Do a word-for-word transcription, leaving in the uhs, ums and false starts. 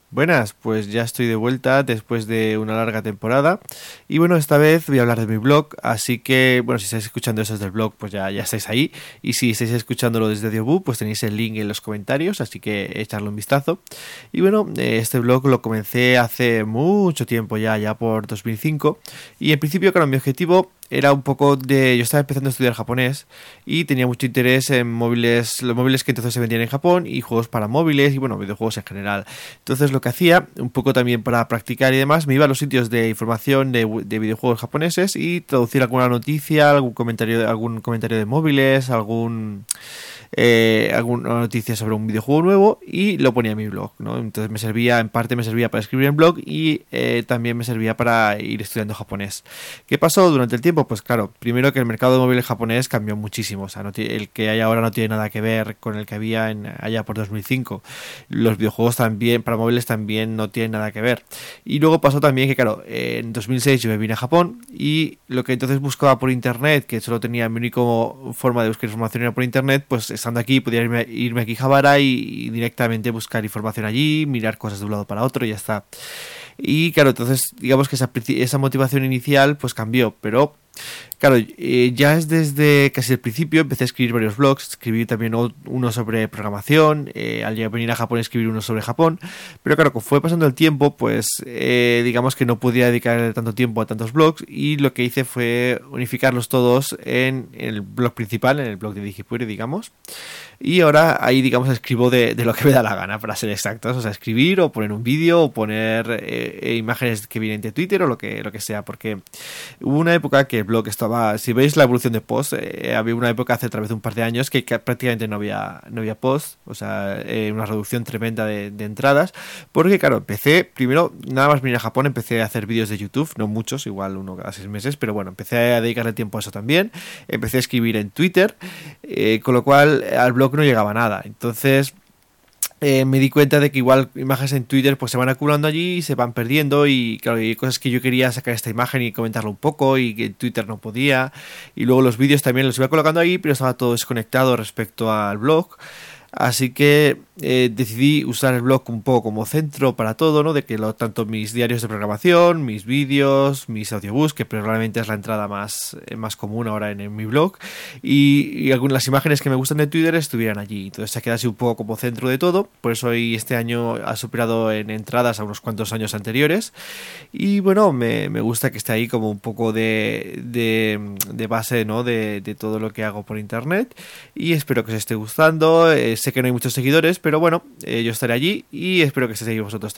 Buenas, pues ya estoy de vuelta después de una larga temporada y bueno, esta vez voy a hablar de mi blog, así que bueno, si estáis escuchando eso desde el blog, pues ya, ya estáis ahí, y si estáis escuchándolo desde Audiobook, pues tenéis el link en los comentarios, así que echarle un vistazo. Y bueno, eh, este blog lo comencé hace mucho tiempo ya, ya por dos mil cinco, y en principio, claro, mi objetivo era un poco de... Yo estaba empezando a estudiar japonés y tenía mucho interés en móviles, los móviles que entonces se vendían en Japón y juegos para móviles y bueno, videojuegos en general. Entonces lo que hacía, un poco también para practicar y demás, me iba a los sitios de información de, de videojuegos japoneses y traducir alguna noticia, algún comentario, algún comentario de móviles, algún... Eh, alguna noticia sobre un videojuego nuevo y lo ponía en mi blog, ¿no? Entonces me servía, en parte me servía para escribir en blog y eh, también me servía para ir estudiando japonés. ¿Qué pasó durante el tiempo? Pues claro, primero que el mercado de móviles japonés cambió muchísimo, o sea, no tiene, el que hay ahora no tiene nada que ver con el que había en, allá por dos mil cinco. Los videojuegos también, para móviles también no tienen nada que ver. Y luego pasó también que claro, eh, en dos mil seis yo me vine a Japón y lo que entonces buscaba por internet, que solo tenía mi única forma de buscar información era por internet, pues estando aquí podía irme, irme a Akihabara y, y directamente buscar información allí, mirar cosas de un lado para otro y ya está. Y claro, entonces digamos que esa, esa motivación inicial pues cambió, pero claro, eh, ya es desde casi el principio empecé a escribir varios blogs, escribí también uno sobre programación, eh, al venir a Japón escribir uno sobre Japón, pero claro, como fue pasando el tiempo, pues eh, digamos que no podía dedicar tanto tiempo a tantos blogs y lo que hice fue unificarlos todos en el blog principal, en el blog de Digipuri, digamos, y ahora ahí digamos escribo de, de lo que me da la gana, para ser exactos, o sea, escribir o poner un vídeo o poner eh, imágenes que vienen de Twitter o lo que, lo que sea, porque hubo una época que el blog estaba, si veis la evolución de post, eh, había una época hace otra vez un par de años que, que prácticamente no había no había post, o sea, eh, una reducción tremenda de, de entradas, porque claro, empecé, primero, nada más venir a Japón, empecé a hacer vídeos de YouTube, no muchos, igual uno cada seis meses, pero bueno, empecé a dedicarle tiempo a eso también, empecé a escribir en Twitter, eh, con lo cual al blog no llegaba nada, entonces... Eh, me di cuenta de que igual imágenes en Twitter pues se van acumulando allí y se van perdiendo y claro, hay cosas que yo quería sacar esta imagen y comentarlo un poco y que en Twitter no podía, y luego los vídeos también los iba colocando ahí pero estaba todo desconectado respecto al blog. Así que eh, decidí usar el blog un poco como centro para todo, ¿no? De que lo, tanto mis diarios de programación, mis vídeos, mis audiobooks, que probablemente es la entrada más, eh, más común ahora en, en mi blog, y, y algunas imágenes que me gustan de Twitter estuvieran allí. Entonces se ha quedado así un poco como centro de todo. Por eso hoy este año ha superado en entradas a unos cuantos años anteriores. Y bueno, me, me gusta que esté ahí como un poco de, de, de base, ¿no? De, de todo lo que hago por internet. Y espero que os esté gustando. Eh, sé que no hay muchos seguidores, pero bueno, eh, yo estaré allí y espero que estéis ahí vosotros también.